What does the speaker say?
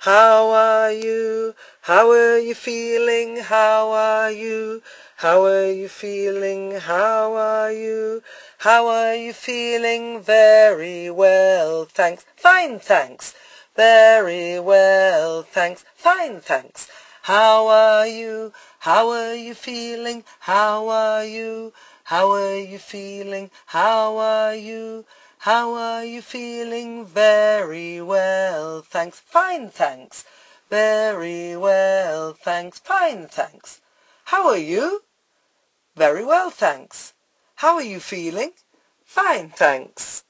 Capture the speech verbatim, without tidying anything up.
How are you? How are you feeling? How are you? How are you feeling? How are you? How are you feeling? Very well, thanks. Fine, thanks. Very well, thanks. Fine, thanks. How are you? How are you feeling? How are you? How are you feeling? How are you? How are you feeling? Very well, thanks. Fine, thanks. Very well, thanks. Fine, thanks. How are you? Very well, thanks. How are you feeling? Fine, thanks.